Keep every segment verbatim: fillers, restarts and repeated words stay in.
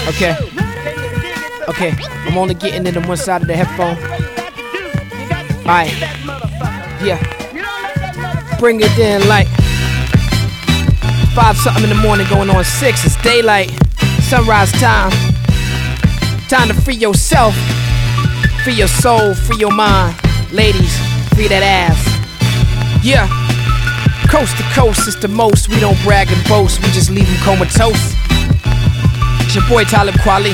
Okay. Okay, I'm only getting into one side of the headphone. Alright. Yeah. Bring it in like five something in the morning going on six. It's daylight. Sunrise time. Time to free yourself. Free your soul, free your mind. Ladies, free that ass. Yeah. Coast to coast is the most. We don't brag and boast, we just leave them comatose. It's your boy Talib Kweli.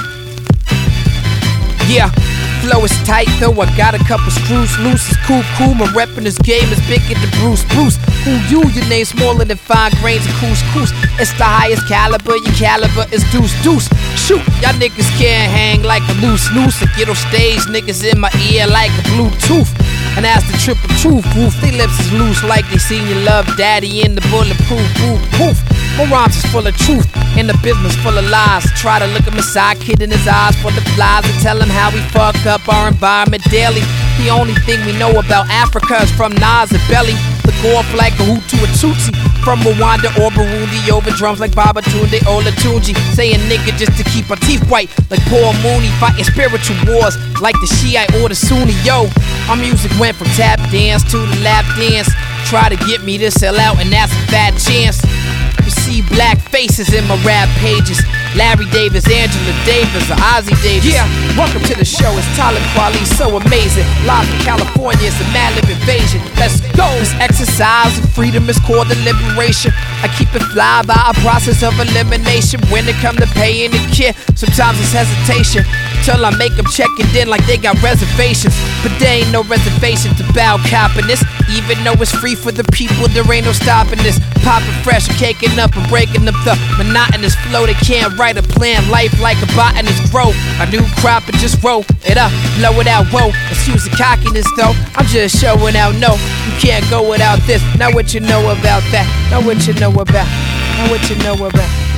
Yeah, flow is tight though, I got a couple screws loose. It's cool, cool, my rep in this game is bigger than Bruce, Bruce. Who you? Your name smaller than five grains of couscous. It's the highest caliber, your caliber is deuce, deuce. Shoot, y'all niggas can't hang like a loose noose. I get on stage, niggas in my ear like a Bluetooth. And that's the triple truth, woof. They lips is loose like they seen your love daddy in the bulletproof, poof, poof. My rhymes is full of truth, and the business full of lies. Try to look at my side kid in his eyes full of flies and tell him how we fuck up our environment daily. The only thing we know about Africa is from Nas and Belly. Look off like a Hutu or Tutsi. From Rwanda or Burundi, over drums like Babatunde or Latunji. Saying nigga just to keep our teeth white, like Paul Mooney. Fighting spiritual wars like the Shiite or the Sunni. Yo, our music went from tap dance to the lap dance. Try to get me to sell out and that's a bad chance. You see black faces in my rap pages. Larry Davis, Angela Davis, or Ozzy Davis. Yeah, welcome to the show. It's Talib Kweli, so amazing. Live from California, it's a mad lib invasion. Let's go. This exercise of freedom is called the liberation. I keep it fly by a process of elimination. When it come to paying the kid, sometimes it's hesitation. Till I make them check it in like they got reservations. But there ain't no reservations about copping this. Even though it's free for the people, there ain't no stopping this. Popping fresh, caking up and breaking up the monotonous flow. They can't write a plan, life like a botanist grow. A new crop and just roll it up, blow it out, whoa. Excuse the cockiness though, I'm just showing out, no. You can't go without this, know what you know about that. Know what you know about, know what you know about.